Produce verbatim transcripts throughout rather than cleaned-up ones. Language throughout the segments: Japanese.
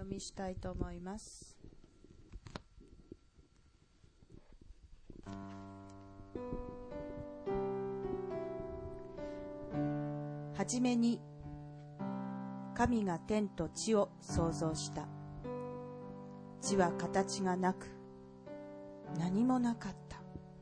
読みしたいと思います。はじめに神が天と地を創造した。地は形がなく何もなかった。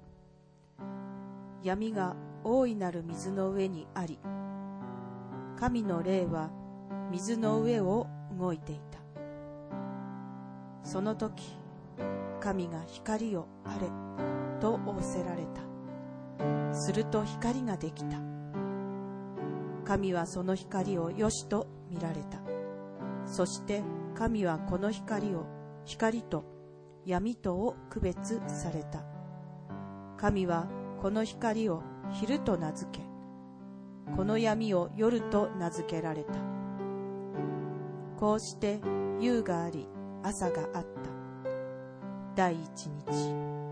闇が大いなる水の上にあり、神の霊は水の上を動いていた。その時、神が光をあれと仰せられた。すると光ができた。神はその光をよしと見られた。そして神はこの光を光と闇とを区別された。神はこの光を昼と名付け、この闇を夜と名付けられた。こうして夕があり朝があった。第一日。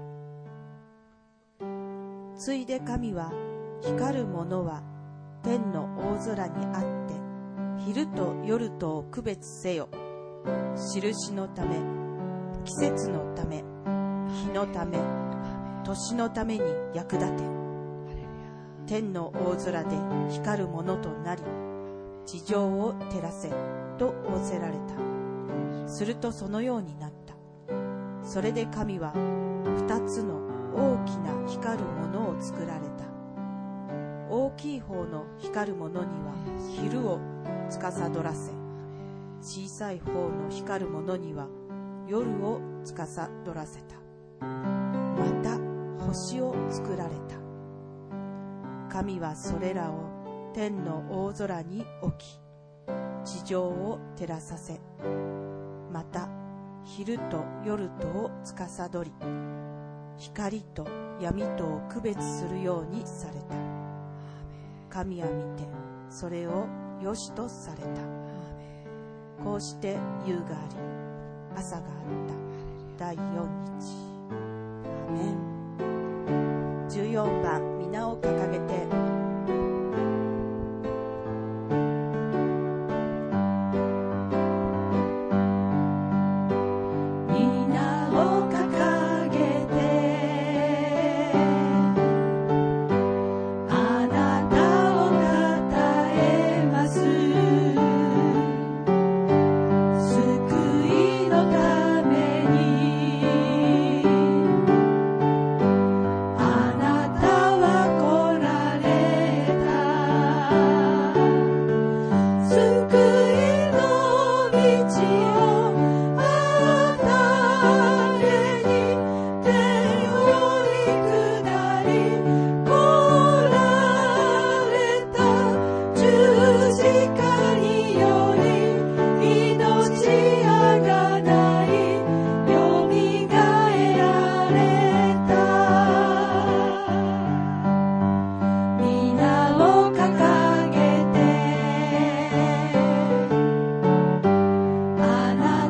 ついで神は、光るものは天の大空にあって、昼と夜とを区別せよ。印のため、季節のため、日のため、年のために役立て。天の大空で光るものとなり、地上を照らせと仰せられた。するとそのようになった。それで神は二つの大きな光るものを作られた。大きい方の光るものには昼を司らせ、小さい方の光るものには夜を司らせた。また星を作られた。神はそれらを天の大空に置き、地上を照らさせ、また昼と夜とを司り、光と闇とを区別するようにされた。神は見てそれをよしとされた。こうして夕があり朝があった。第四日。アーメン。じゅうよんばん、皆を掲げて。 あな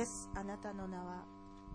ス、あなたの名は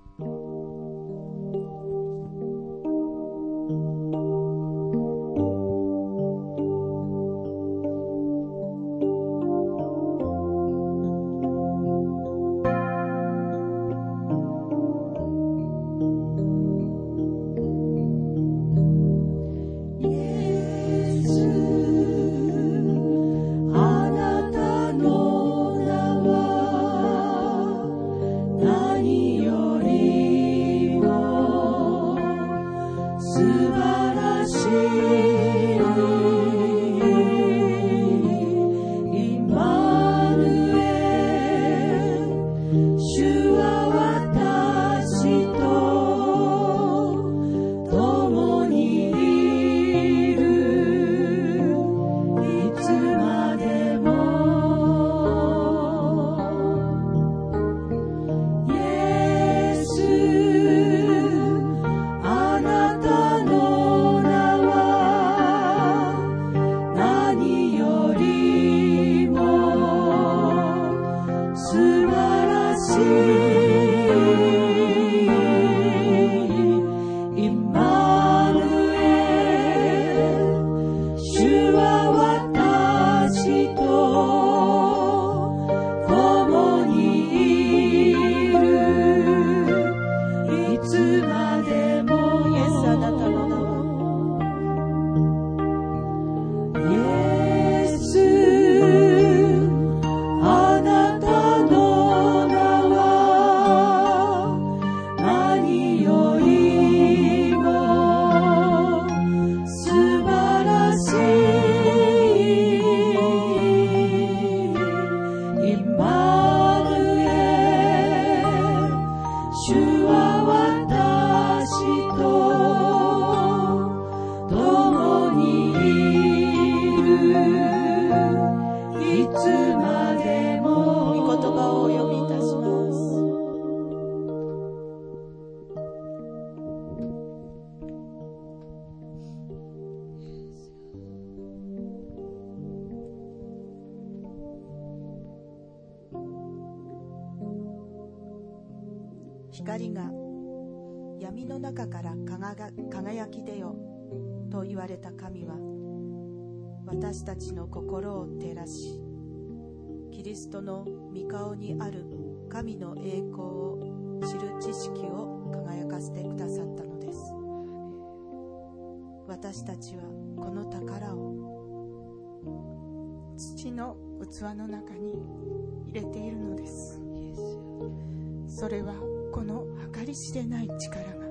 光が闇の中から輝き出よと言われた神は、私たちの心を照らし、キリストの御顔にある神の栄光を知る知識を輝かせてくださったのです。私たちはこの宝を土の器の中に入れているのです。それはこの計り知れない力が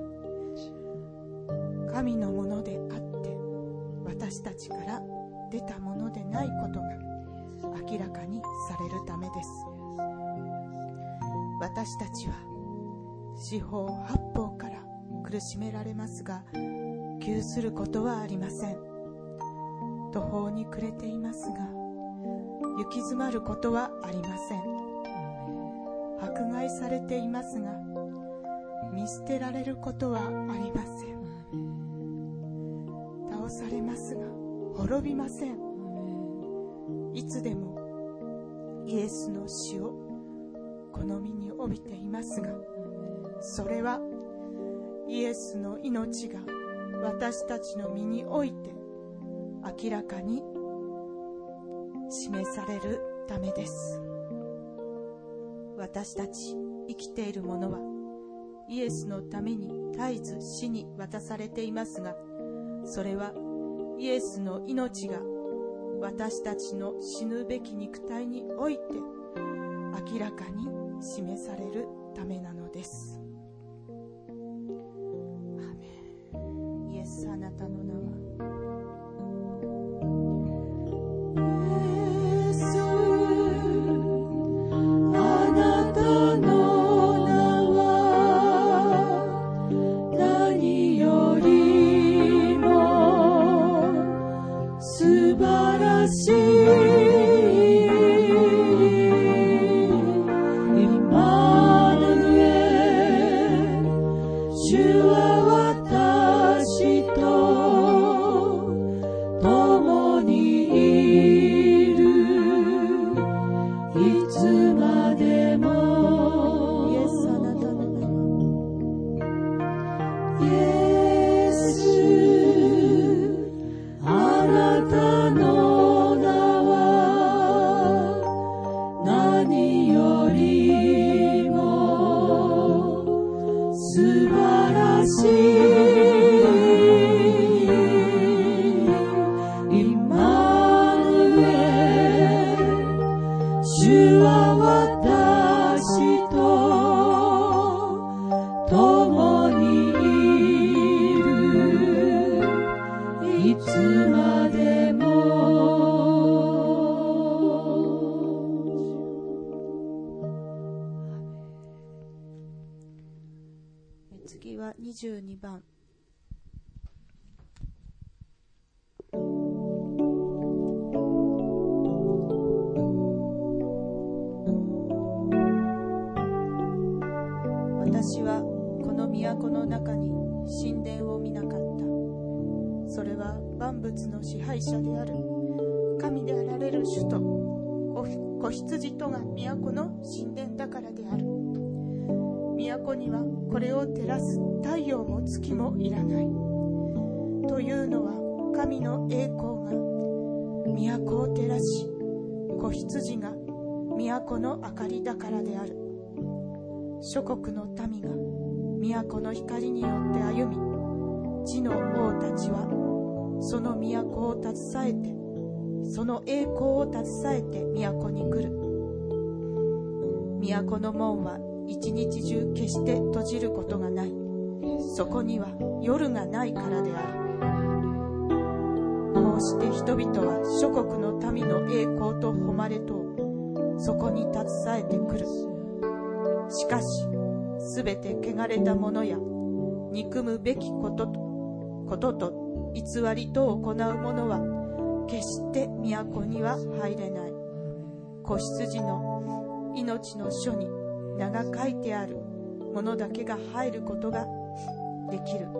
神のものであって、私たちから出たものでないことが明らかにされるためです。私たちは四方八方から苦しめられますが、窮することはありません。途方に暮れていますが、行き詰まることはありません。迫害されていますが、見捨てられることはありません。倒されますが滅びません。いつでもイエスの死を好みに帯びていますが、それはイエスの命が私たちの身において明らかに示されるためです。私たち生きている者はイエスのために絶えず死に渡されていますが、それはイエスの命が私たちの死ぬべき肉体において明らかに示されるためなのです。アーメン。イエス、あなたの名はイにじゅうにばん。私はこの都の中に神殿を見なかった。それは万物の支配者である神であられる主と子羊とが都の神殿だからである。都にはこれを照らす太陽も月もいらない。というのは神の栄光が都を照らし、子羊が都の明かりだからである。諸国の民が都の光によって歩み、地の王たちはその都を携えて、その栄光を携えて都に来る。都の門は一日中決して閉じることがない。そこには夜がないからである。こうして人々は諸国の民の栄光と誉れとをそこに携えてくる。しかしすべて汚れたものや憎むべきこととことと偽りと行う者は決して都には入れない。子羊の命の書に名が書いてあるものだけが入ることができる。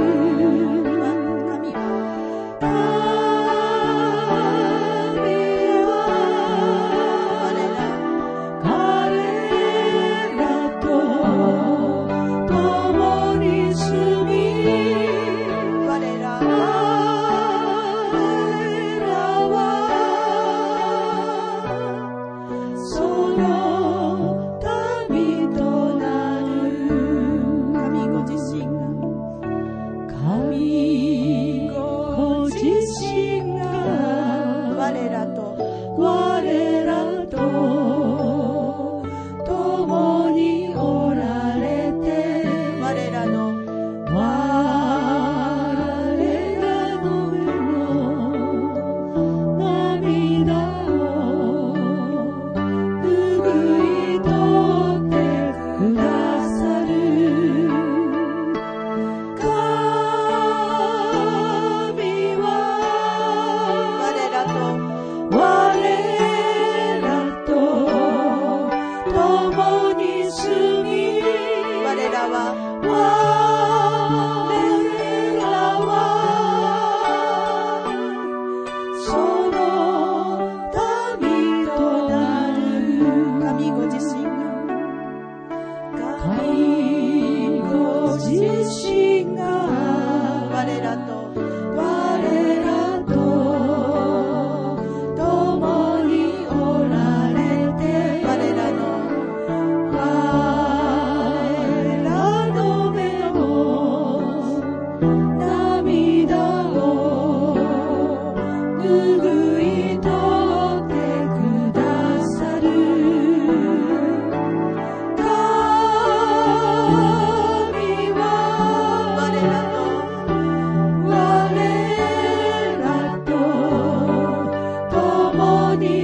神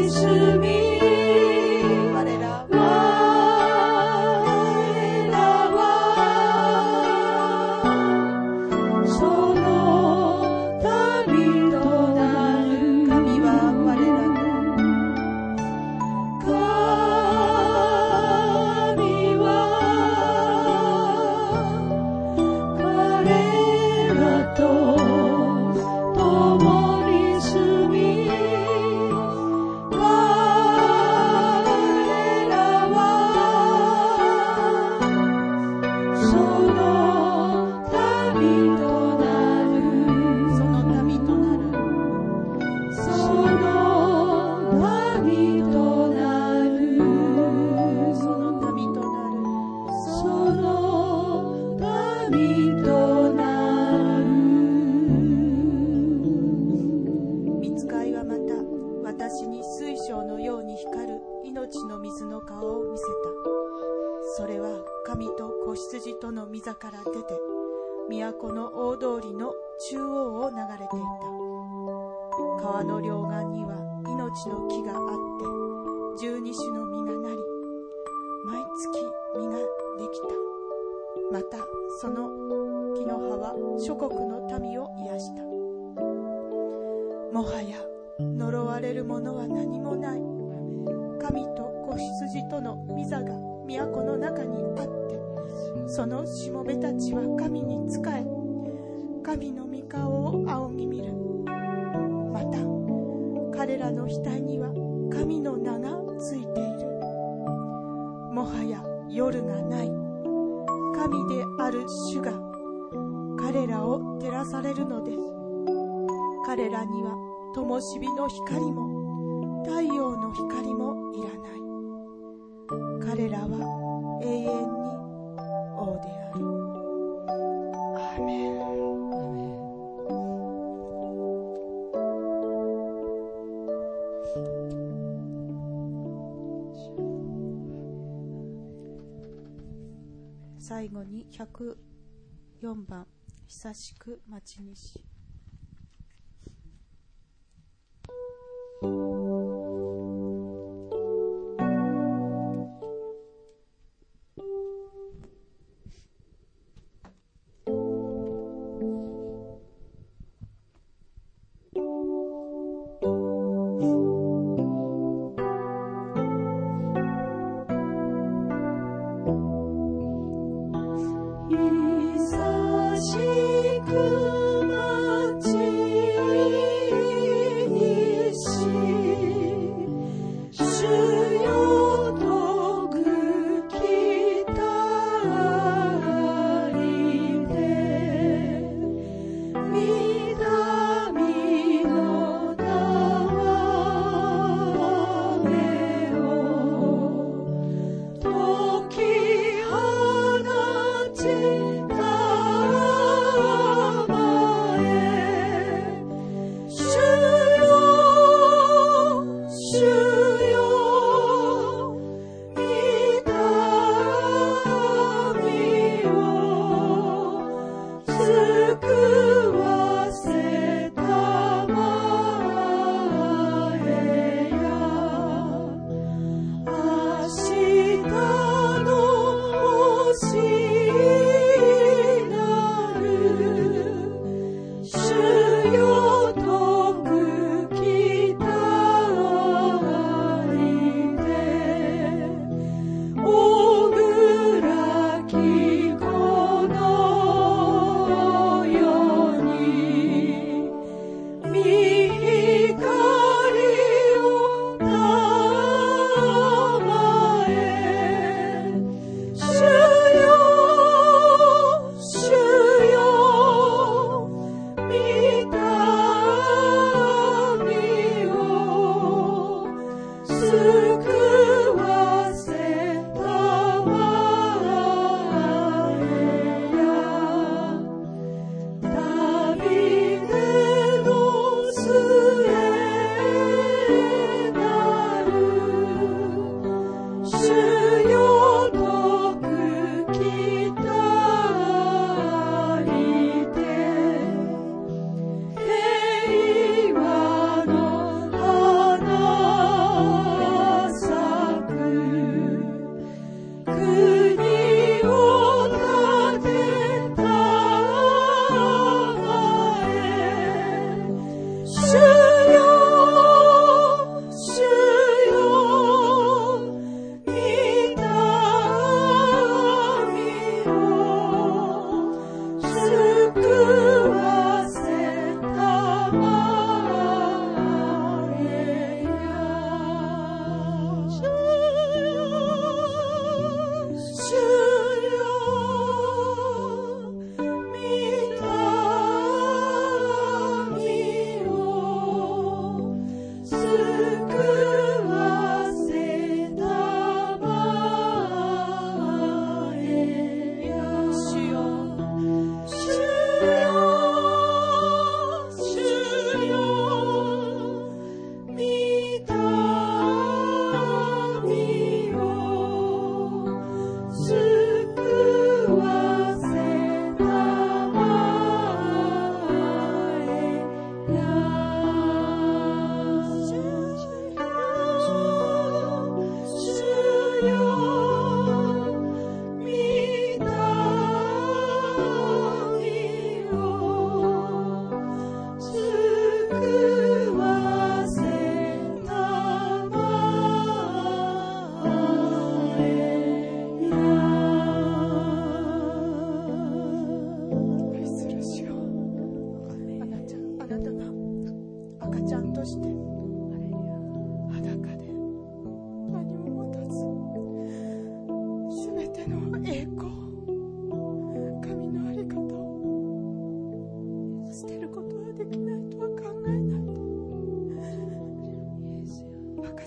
そのしもべたちは神に仕え、神の御顔を仰ぎ見る。また彼らの額には神の名がついている。もはや夜がない。神である主が彼らを照らされるので、彼らには灯火の光も太陽の光もいらない。彼らは永遠に王である。アーメン。最後にひゃくよんばん、久しく待ちにし。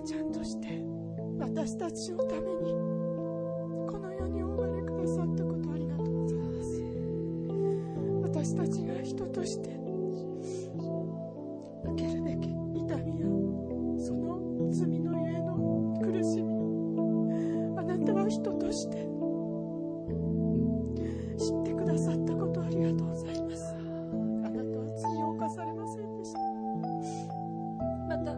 赤ちゃんとして私たちのためにこの世にお生まれくださったことありがとうございます。私たちが人として受けるべき痛みやその罪のゆえの苦しみ、あなたは人として知ってくださったことありがとうございます。あなたは罪を犯されませんでした。また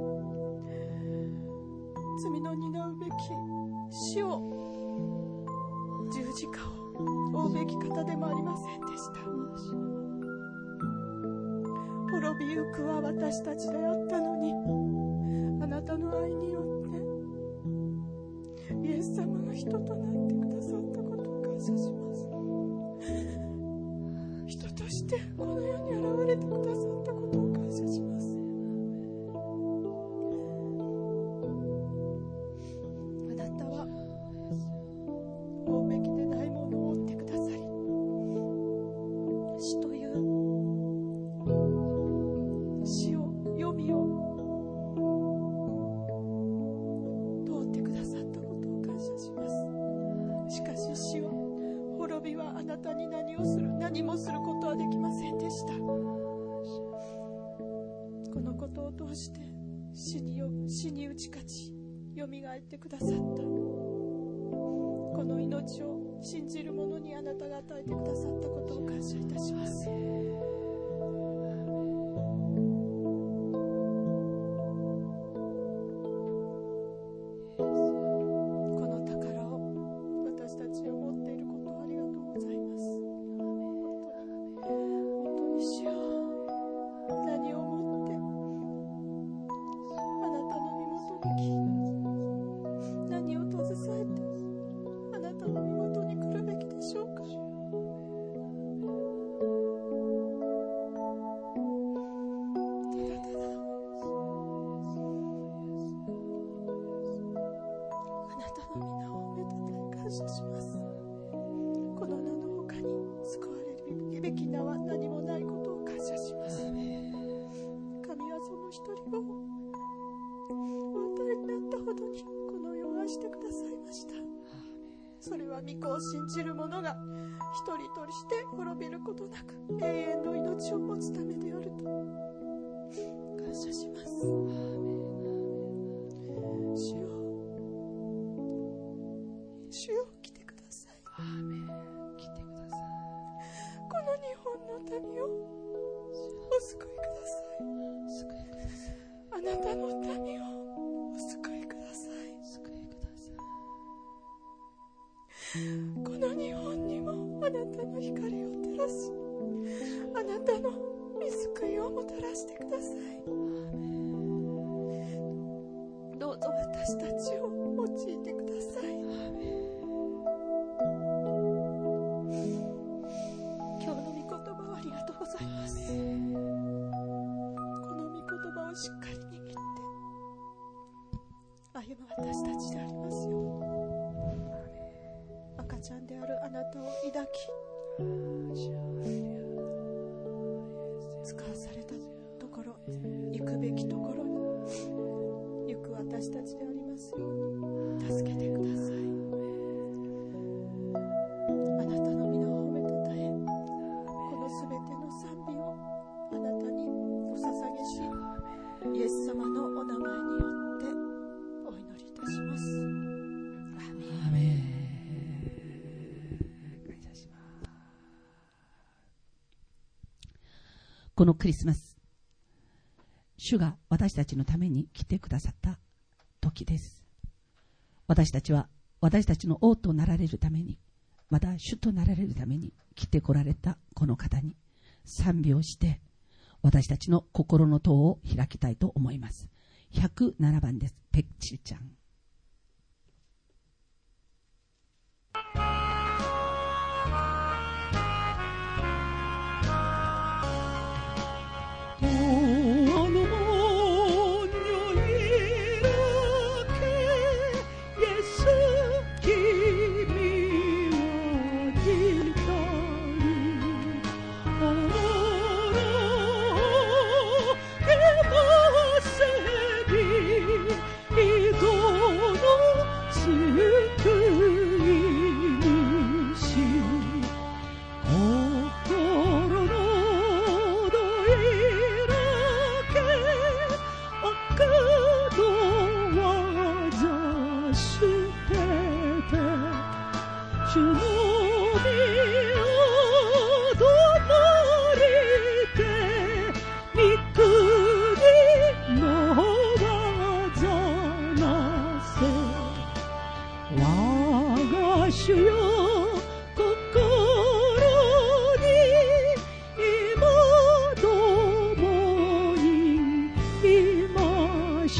罪の担うべき死を、十字架を負うべき方でもありませんでした。滅びゆくは私たちであったのに、あなたの愛によってイエス様が人となってくださったことを感謝します。人としてこの世に現れてくださったことを感謝します。あなたは負うべきでないものを負ってくださり、死という死を、読みを通ってくださったことを感謝します。しかし死を、滅びはあなたに何をする、何もすることはできませんでした。このことを通して死によ、死に打ち勝ち、よみがえってくださった。この命を信じる者にあなたが与えてくださったことを感謝いたします。この宝を私たちが持っていることをありがとうございます。本当に、本当に主よ、何をもってあなたの身元に来、何を携えてあなたの身元に来るべきでしょうか。ただただあなたの皆を褒めたたえ感謝します。この名の他に救われるべき名は何もないことを感謝します。神はその一人をお与えになったほどにこの世を愛してくださいました。それは御子を信じる者が一人として滅びることなく永遠の命を持つためであると感謝します。主よ、主よ、来てください。来てください。この日本の民をお救いください。救いください。あなたの民をお救いください。救いください。この日本にもあなたの光を照らし、あなたの御救いをもたらしてください。どうぞ私たちを用いてください。今日の御言葉をありがとうございます。この御言葉をしっかり握って歩む私たちでありますように。赤ちゃんであるあなたを抱き使わされたところ、行くべきところに行く私たちでありますように助けてください。あなたの皆を褒めたたえ、このすべての賛美をあなたにお捧げし、イエス様のお名前によってお祈りいたします。アメン。 このクリスマス、主が私たちのために来てくださった時です。私たちは私たちの王となられるために、また主となられるために来てこられたこの方に賛美をして、私たちの心の戸を開きたいと思います。ひゃくななばんです。ペッチちゃん。 이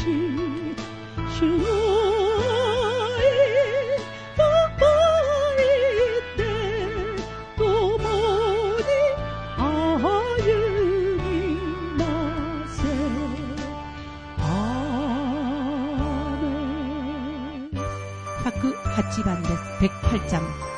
主のひゃくはちばんです。백팔 장